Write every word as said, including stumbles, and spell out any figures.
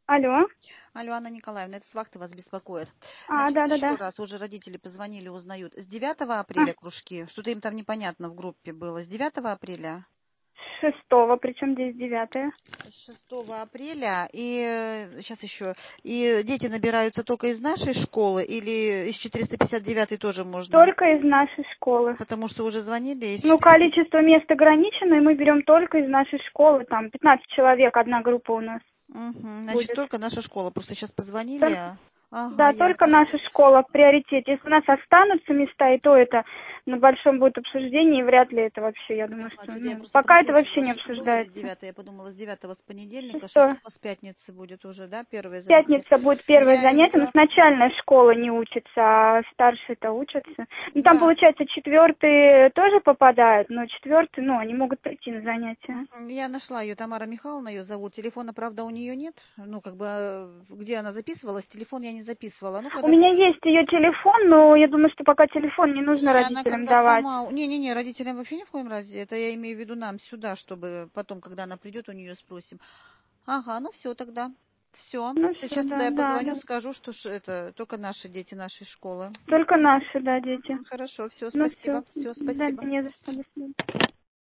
Алло. Алло, Анна Николаевна, это с вахты вас беспокоит. А, Значит, да-да-да. еще раз, уже родители позвонили, узнают. С девятого А, апреля кружки? Что-то им там непонятно в группе было. С девятого апреля? с шестого, причем здесь девятое. С шестого апреля. И сейчас еще. И дети набираются только из нашей школы или из четыреста пятьдесят девятой тоже можно? Только из нашей школы. Потому что уже звонили из Ну, четыреста... количество мест ограничено, и мы берем только из нашей школы. Там пятнадцать человек, одна группа у нас Угу. Значит, будет. только наша школа. Просто сейчас позвонили. Только, а- Ага, да, только ясно. наша школа в приоритете. Если у нас останутся места, и то это на большом будет обсуждении, и вряд ли это вообще, я думаю, Ага, что, что-то я ну, просто пока это перепутала. вообще не С шестого или с обсуждается. девятого? Я подумала, с девятого с понедельника, Шестое. шестого с пятницы будет уже, да, первое занятие. Пятница будет первое Я занятие, но ее... с начальной школы не учатся, а старшие-то учатся. Ну, там, Да, получается, четвертые тоже попадают, но четвертые, ну, они могут прийти на занятия. мгм, я нашла ее, Тамара Михайловна ее зовут. Телефона, правда, у нее нет. Ну, как бы, э, где она записывалась, телефон я не записывала. Ну, У когда меня придет, есть ее напишу. телефон, но я думаю, что пока телефон не нужно И она родителям когда давать. сама... Не-не-не, родителям вообще ни в коем разе. Это я имею в виду нам сюда, чтобы потом, когда она придет, у нее спросим. Ага, ну все тогда. Все. Ну, все, Сейчас тогда да, я да, позвоню, да. скажу, что ж это только наши дети нашей школы. Только наши, да, дети. Хорошо, все, Ну, все, спасибо. Все, да, спасибо. не за что, до свидания.